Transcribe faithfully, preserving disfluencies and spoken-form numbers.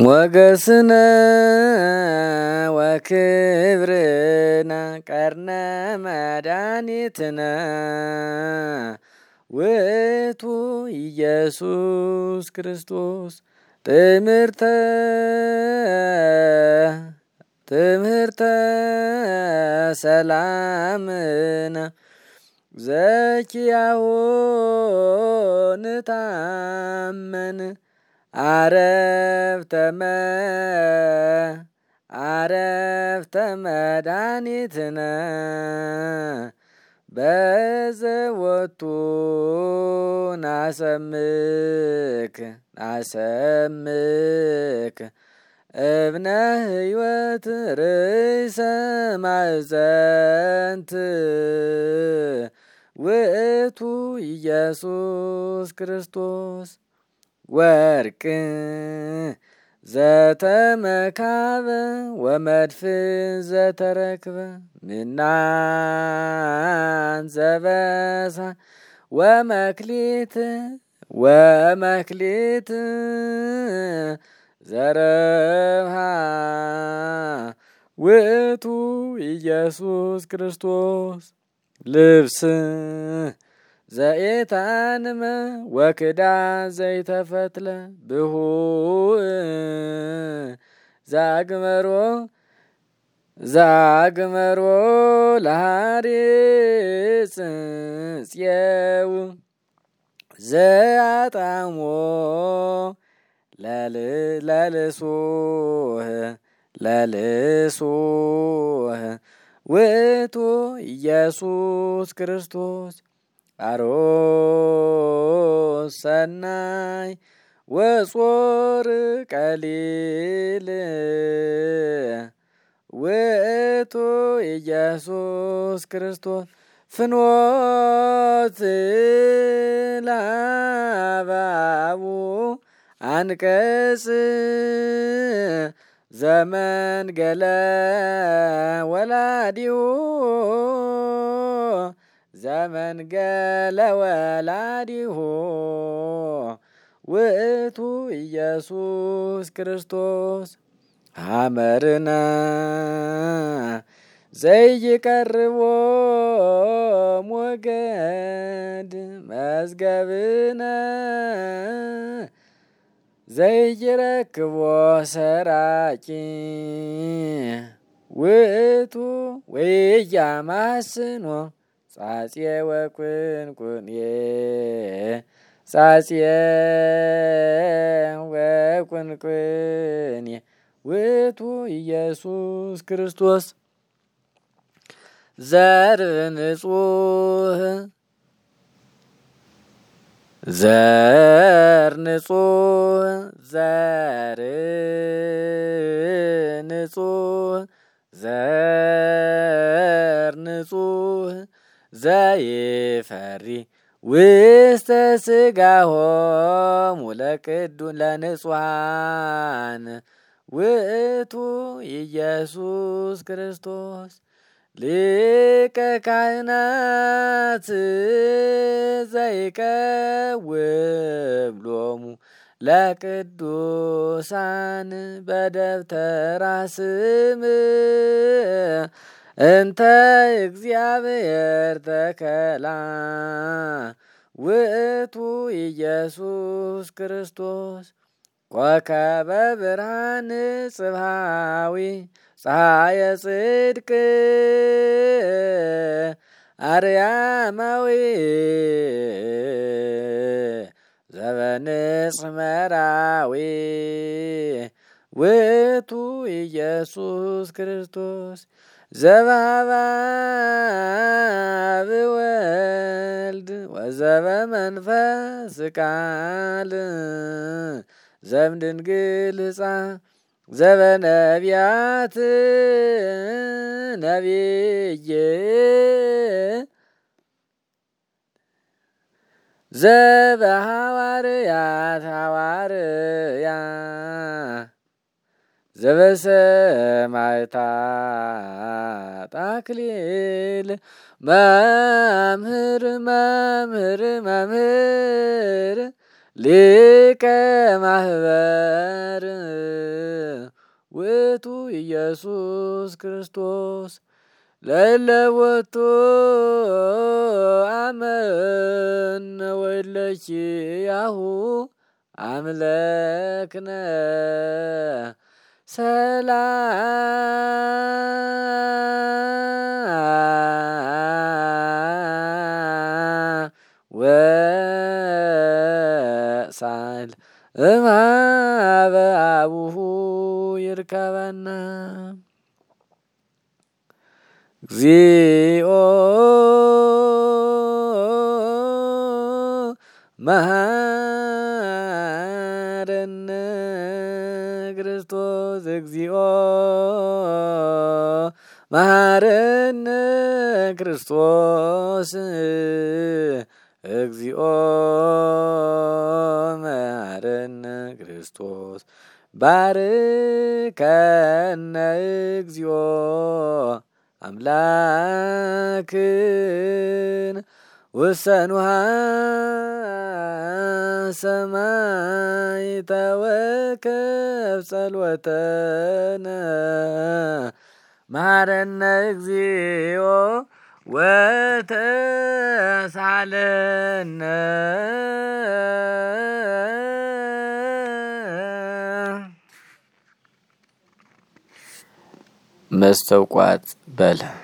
ሞገስነ ወክብርነ ቀርነ መድኃኒትነ ውእቱ ኢየሱስ ክርስቶስ ትምህርተ ትምህርተ ሰላምነ ዘኪያሁ ንታመን አረፍተመ አረፍተ መድኃኒትነ በዘወቱ ናሰምክ ናሰምክ እብነ ሕይወት ርእሰ ማዕዘንት ውእቱ ኢየሱስ ክርስቶስ ወርቅ ዘተመካበ ወመድፍ ዘተረክበ ምናን ዘበሳ ወመክሊት ወመክሊት ዘረብሃ ውእቱ ኢየሱስ ክርስቶስ ልብስ ዘኤታንመ ወክዳ ዘይተፈትለ ብሁእ ዛግመሮ ዛግመሮ ለሃሪጽ ጽየው ዘአጣሞ ለልሱህ ለልሱህ ውእቱ ኢየሱስ ክርስቶስ አሮስ ሰናይ ወጾር ቀሊል ውእቱ ኢየሱስ ክርስቶስ ፍኖት ላባቡ አንቀጽ ዘመንገለ ወላዲሁ ዘመንገለ ወላዲሁ ውእቱ ኢየሱስ ክርስቶስ ሐመርነ ዘይቀርቦ ሞገድ መዝገብነ ዘይረክቦ ሰራቂ ውእቱ ወያማስኖ ጻጽየ ወቁንቁንየ ጻጽየ ወቁንቁንየ ውእቱ ኢየሱስ ክርስቶስ ዘር ንጹህ ዘር ንጹህ ዘር ንጹህ ዘር ንጹህ ዘይፈሪ ውስተ ሥጋሆሙ ለቅዱሳን ለንጹሐን ውእቱ ኢየሱስ ክርስቶስ ሊቀ ካህናት ዘይቀውም ሎሙ ለቅዱሳን በደብተራ ስም እንተ እግዚአብሔር ተከላ ውእቱ ኢየሱስ ክርስቶስ ኮከበ ብርሃን ጽብሃዊ ፀሐየ ጽድቅ አርያማዊ ዘበንጽሕ መራዊ ውእቱ ኢየሱስ ክርስቶስ ዘበአብ ወልድ ወዘበመንፈስ ቃል ዘእምድንግል ሕፃን ዘበነቢያት ነቢይ ዘበሐዋርያት ሐዋርያ ዘበሰማዕታት አክሊል መምህር መምህር መምህር ሊቀ ማህበር ውእቱ ኢየሱስ ክርስቶስ ለለወቱ አመነ ወለኪያሁ አምለክነ ሰላም ወሳል እምኀበ አቡሁ ይርከበነ እግዚኦ መሐረነ ክርስቶስ እግዚኦ መሐረነ ክርስቶስ እግዚኦ መሐረነ ክርስቶስ ባርከነ እግዚኦ አምላክን ውሰኑሃ ሰማይ ተወከፍ ጸሎተነ መሐረነ እግዚኦ ወተሳለነ መስተውቋት በል